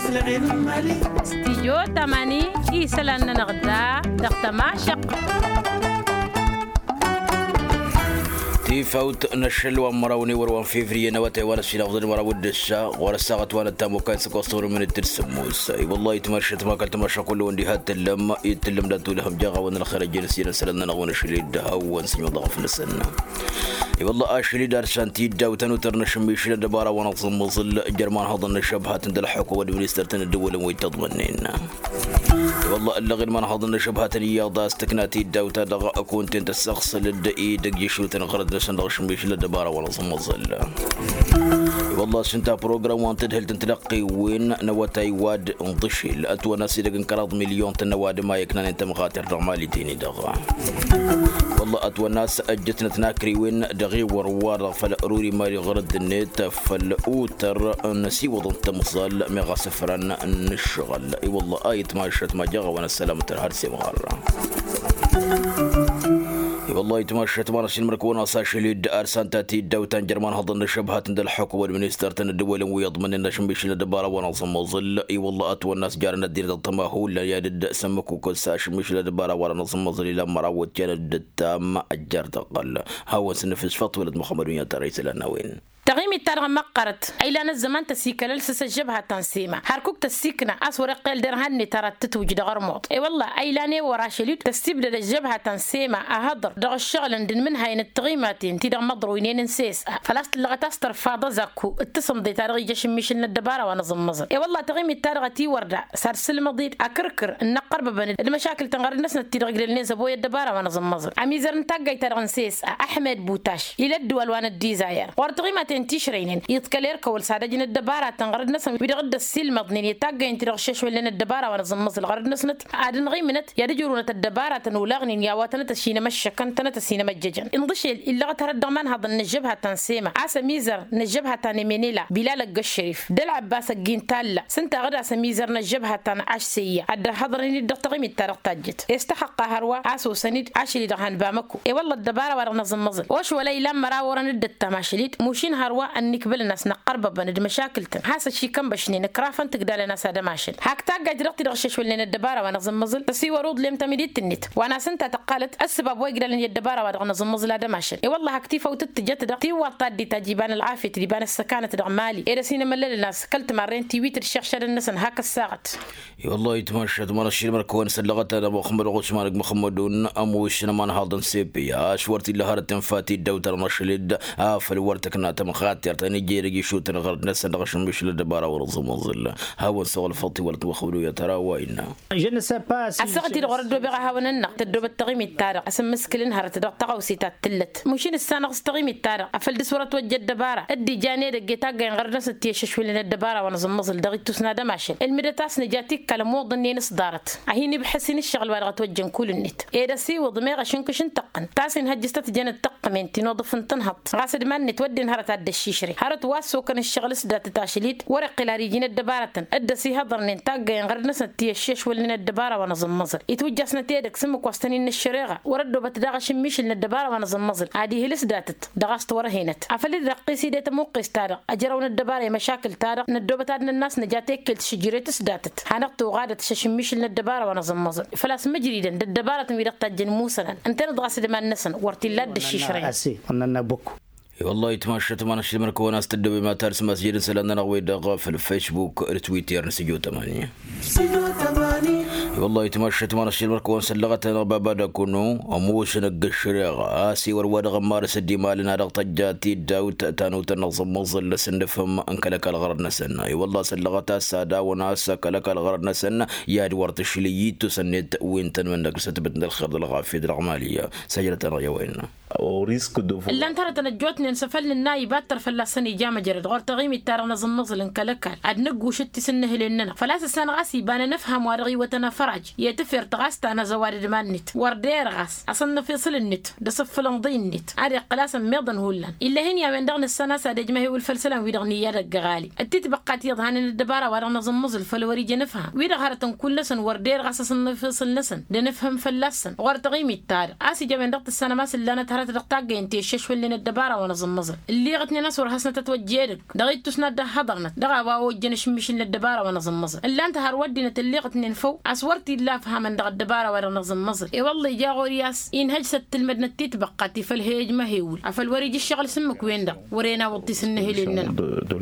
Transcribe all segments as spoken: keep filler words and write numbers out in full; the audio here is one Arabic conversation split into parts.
استيجو تماني إيسلان نغدا دقتما شق تيفوت نشل ومراوني وروان فيفري نواتي وانا سينا وضل مراود الشا ورساغت وانا التامو كان سكوستور من الترسموس اي والله يتمرشت ما كنت مرشا كله واندي هات اللم يتلم داتو لهم جاغا وانا الخير جيرسينا سلنا نغونا شليد هاوان سنو ضغف لسنا اي والله اشلي دارشان تيدا وتنو ترنشم بيشلا دبارا وانا مصل جرمان هضن الشبهات اند الحكو ودمنسترتن الدول ويتضمنين والله اللي غير ما نحضن شبهات الرياضة استكناتي الدوتا دغا أكون تنت السخص للدقي دق يشوتن غرد لسندغش مبيش للدبارة ولا صمصل والله سنتا بروغرام وانتد هل تنتلقي وين نواتاي واد انضشي لأتوا ناسي دق انقراض مليون تنواد ما يكنان انت مخاطر رغمالي تيني دغا والله أتوا ناس أجتنا تناكري وين دغي وروار فالأروري ماري غرد النت فالأوتر نسي وضن تمصال مغا سفران نشغل اي والله آية ما شرت ما جغا وانا السلامة الهرسي مغارة والله تمشت وانا شين مركونا ساشلي دار سانتاتي دوتان جرمان هضن شبهات عند الحكومه والمنستر تن الدول ويضمن ان شمبيش الدباره وانا صموزل اي والله اتو الناس جارنا الدين الطماهو لا يد سمك وكل ساش مش الدباره وانا صموزل لما راوت كان التام اجر تقل هو سنفس فطولة محمد يا رئيس النوين تغيمي ترى مقرت ايلان الزمان تسيك للسس الجبهه تنسيمه حركوك تسيكنا اسور قيل درهني ترى تتوجد غرموط اي والله ايلاني وراشليد تستبدل الجبهه تنسيمه اهضر دغ الشغل ندن من هاي التغيماتين تيدغ مضروينين نسيس فلاست لغه تستر فاضه زكو اتصم دي تاريخ جيش ميشن الدباره ونظم مصر اي والله تغيمي تارغ تي وردا سرسل مضيد اكركر النقرب بين المشاكل تنغر الناس تيدغ للناس ابويا الدباره ونظم مصر اميزر نتاقي تارغ نسيس احمد بوتاش الى الدول وانا الديزاير ورتغيماتين تشرينين يتكلير كول سادجين الدبارة تنغرد نسم بيدغد السيل مضنين يتاقى انت رغشش ولين الدبارة ونظم مصل غرد نسنت عادن غيمنت يرجورونة الدبارة تنولاغنين ياواتنا تسينا مشكن تنا تسينا مججن انضشي اللغة تردغمان هذا نجبها تنسيمة عسى ميزر نجبها تانيمينيلا بلالك الشريف دل عباس الجين تالا سنتا غدا سميزر نجبها تان عشسية عد حضرين الدغتغيم التارق تاجت يستحق هروا عسو سند عشري دغان بامكو اي والله الدبارة ورنظم مصل وش ولا لما راورن الدتا ماشليت موشين هروا أنك بالناس نقرب بند مشاكلتن حاسة شي كم بشني نكرافن تقدر لنا سادة ماشل حكتا قاعد رقتي رغشش ولين الدبارة ونظم مزل تسي ورود لم تمديت النت وانا سنتا تقالت السبب ويقدر لن الدبارة ونظم مزل هذا ماشل اي والله هكتي فوتت جت دق تي وطاد دي تجيبان العافية تجيبان السكانة دغمالي اي رسينا ملل الناس كلت مرين تيويتر الشيخ شاد الناس هاك الساعت اي والله يتمشى تمر الشيء مركون سلغت انا محمد غوش مالك محمدون اموش نمان هالدن سيبي اشورتي لهرتن فاتي دوتر مشلد افل ورتكنا تمخاتر تاني جيري شو تنغرد ناس نغشم بيش للدبارة ورزم الظل هاون سوال فطي ولا توخلوا يا ترى وإنا جن سباس أسقط الغرد بقى هاوننا تدوب التغيم التارق اسم مسكلين هرت دقطقوا سيتات تلت مشين السنة استغيم التارق أفل صورة وجه الدبارة ادي جاني دقيتا جين غرد ناس تيشش وين الدبارة ونظم الظل دقيت تسناد ماشل المدتاس نجاتك كلام ظنين صدارت أهيني بحسين الشغل ولا توجن كل النت إيه سي وضمير شنكش تقن تاسين هجستت جن التقمين تنوظف تنهض غاسد من نتودي هرت عد الشيشري هرت واسو كان الشغل سدات تاشليت ورق لاريجين الدبارة أدسي هضر ننتاج ينغرد ناس تيشش ولين الدبارة ونظم مصر يتوجس نتيدك سمك واستنين الشريعة وردوا بتدغش مش لين الدبارة ونظم مصر عادي هلس داتت دغست ورهينت عفل رقيسي دات موقس تارق أجرون الدبارة مشاكل تارق ندو بتادن الناس نجاتك كل شجرة سداتت حنقت وغادت ششميش لين الدبارة ونظم مصر فلاس مجريدا الدبارة تميرق تجن موسنا أنت نضغس دمان نسن ورتلاد الشيشرين أسي أننا بكو والله يتمشى تمانا شي مركو ناس تدوي ما ترس مسجد سلنا نغوي دغ في الفيسبوك رتويتر نسجو ثمانية والله يتمشى تمانا شي مركو سلغت بابا دكونو اموش نقشريغ اسي ورود غمار سدي مالنا دغ طجاتي داوت تانو تنظم مظل سنفهم انكلك الغرد نسنا اي والله سلغت الساده وناس كلك الغرد نسنا يا دورت شليت سنت وين تنمنك ستبت الخرد الغافي العماليه سجلة ريوينا او ريسك دو اللي انترت نجوتني نسفل النايبات فلاسني جامع جرد غور تغيمي تارا نظم نظل انكلكال ادنق وشتي سنه لننا فلاس السنه غاسي بانا نفهم ورغي وتنفر الدراج يتفر تغاست أنا زوارد مالنت وردير غاس أصلا في صل النت دصف لنضي النت عادي قلاسا ميضن هولن إلا هن يا من دغن السنة سادج ما هي والفلسلة ويدغني الجغالي التتبقات يضهن الدبارة ورنا زمزل فلوري جنفها ويدغرة كل لسن وردير غاس أصلا في صل لسن دنفهم فلسن ورتغيم التار آسي جا من دغت السنة ما سلانة تهرت دقتاق انتي الشش ولين الدبارة ونزمزل اللي غتني ناس ورحسنا تتوجيرك دغيت تسند حضرنا دغا واوجن شمشين للدبارة ونزمزل إلا أنت هرودنا اللي غتني نفو أسورتي الله فهم من دغ الدبارة ونزمزل إي والله جا غورياس إن هجست المدنة تتبقاتي فالهيج ما هيول عفل وريج الشغل سمك وين دغ ورينا وطي سنه لنا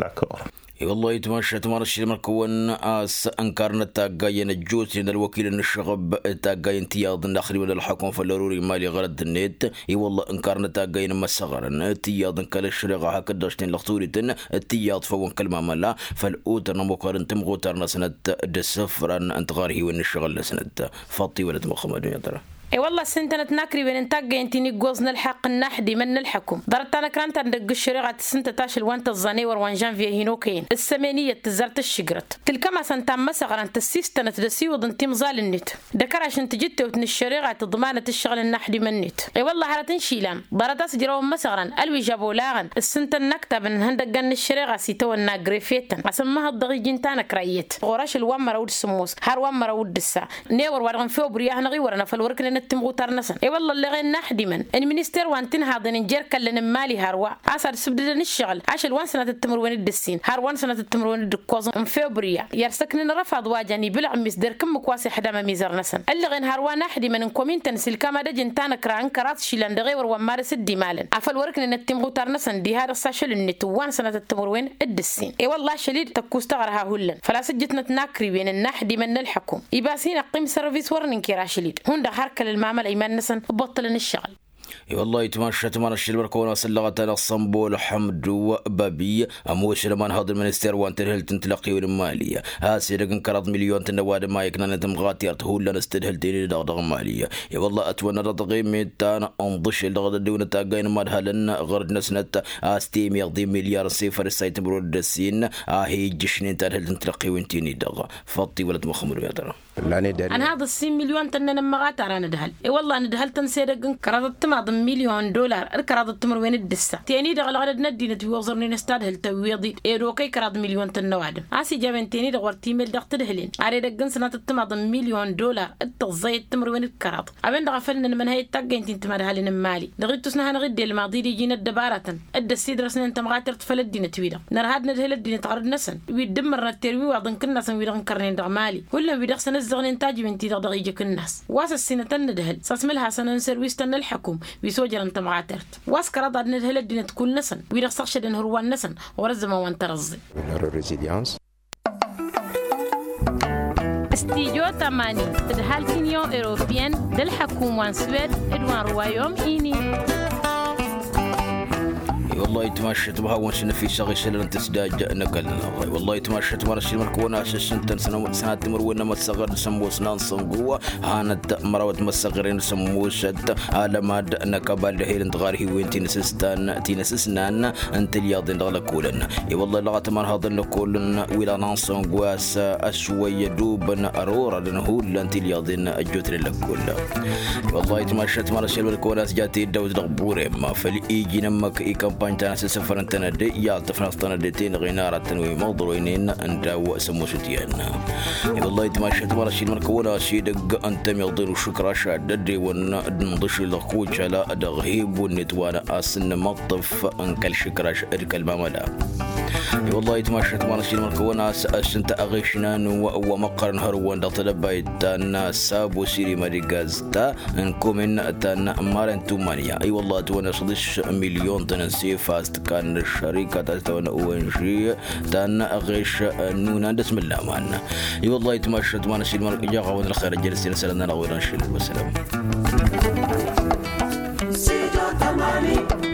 اي والله يتمشى تمارش المركون اس انكرنا تاقاين الجوت ان الوكيل ان الشغب تاقاين تياض النخري ولا الحكم فالروري مالي غرد النت اي والله انكرنا تاقاين ما صغرن تياض كل الشريقه هكداشتين لختوريتن تياض فون كلمه ملا فالاوتر مقارن تمغوترنا سنه دسفرن انت غارهي وان الشغل سنه فاطي ولد محمد يا ترى اي والله سنتنا ناكري بين انتاج انتي جوزنا الحق النحدي من الحكم ضربت انا كرنت عند الشريعه السنه تاش الوانت الزنيور وان جانفي هينوكين السمانيه تزرت الشجرت تلك ما سنت مسغر انت السيستنه تدسي وضنتي مزال النت دكر عشان تجت وتن الشريعه تضمانه الشغل النحدي من النت اي والله على تنشيلام ضربت اسجروا مسغرا الوي جابوا لاغن السنه النكتب ان هندقن الشريعه سيتو الناغريفيتن اسمها الضغي جنتانا كريت غراش الومر ود السموس هار ومر ود السا نيور ورغن فوبريا نغي ورنا فالوركن التمغوتر نسن اي والله اللي غير نحدي من المينستير وانتن هذا نجر كلن مالي هروا عسر سبدن الشغل عشان وان سنه التمر وين الدسين هر وان سنه التمر وين الدكوز ام فبراير يرسكن رفض واجني بلع مصدر كم كواسي حدا ميزر نسن اللي غير هروا نحدي من كومين تنسل كما دجن تانا كران كرات شيلان دغي ور مارس دي مالن عفل وركن ان التمغوتر نسن دي هذا ساشل النت وان سنه التمر وين الدسين اي والله شديد تكوستغرها هولن فلا سجتنا تناكري بين النحدي من الحكم يباسين قيم سيرفيس ورنين كراشليد هون ده هركل المعمل ايمان نسن بطلن الشغل اي والله يتمشى تمارش البركونه سلغت انا الصنبول حمد وبابي اموش لما هذا المنستير وانت هلت تلقي الماليه هاسي رقم كرض مليون تنواد ما يكنا نتمغاتي ارتهول لنا استدهل ديني دغدغ ماليه يا والله اتونا رضغي ميتان انضش الغد دون تاقين مالها لنا غرد سنه استيم يقضي مليار صفر السايت برود السين هي جشني تهل تلقي وانتيني دغ فطي ولد مخمر يا ترى انا هذا السين مليون تنن مغات انا ندهل اي والله ندهل تنسيرق كرضت تماض مليون دولار الكراد التمر وين الدسة تاني دغل غلد ندي نتوزرني نستاد هل تويضي ايروكي كراد مليون تنوعد عاسي جابن تاني دغور تيميل دغ تدهلين عري دغن سنه التماض مليون دولار التغزي التمر وين الكراد ابن دغفلنا من هي تاج انت انت مالها مالي دغيت سنه نغدي الماضي دي جينا دباره اد السيدرسن انت مغاتر تفلدي نتويدا نرهاد ندهل الدين تعرض نسن ويدمرنا التروي وعضن كنا سن ويدغن كرنين دغ مالي كل ويدغ سن الزغن انتاج بنتي دغ يجيك الناس واس السنه تندهل ساسملها سنه سيرفيس تن الحكم وجر انت معاترت واسكر ضد نهل الدنيا تكون نسن ويرخص شد هو النسن ورزم وانت رزي استيجو تماني تدهال كينيو اوروبيان دل حكومة سويد ادوان روايوم ايني والله يتمشى تبها شنو في شغل شلون تسداج نقلنا والله يتمشى تمارش المركونه سنتن سنه سنه تمر وين ما تصغر سموس نانصن قوه هانت مروت مسغرين سموس على ما نكبل هي انتغاري وين نسستان تنسسنان انت الياض دغلا كولن اي والله لغت ما هذا كولن ولا نانصن قواس اشوي دوبن ارورا لنهول انت الياض اجوت لكل والله يتمشى تمارش المركونه جاتي دوز دغبوري ما فليجي نمك اي كامباني تانا سفر انتنا دي يا تفنستنا ديتين غينارة تنوي موضوعين انت واسمو ستيان والله يتماشى تمارشي المركونة شيدق انت ميضين وشكرا شاددي ونضش لخوش على دغهيب ونتوانا اسن مطف انكل شكرا شارك الماملا والله يتماشى تمارشي المركونة اسنت اغيشنان ومقرن هروان دطلبايت تانا سابو سيري ماريغازتا انكم ان تانا مارن تومانيا اي والله توانا صدش مليون تنسي فاست كان الشركة تستوى أوانشي تان أغيش نونا بسم الله معنا اي والله يتمشى تمانا شيل مرق جاغا ون الخير جلسين سلنا نغويران شيل والسلام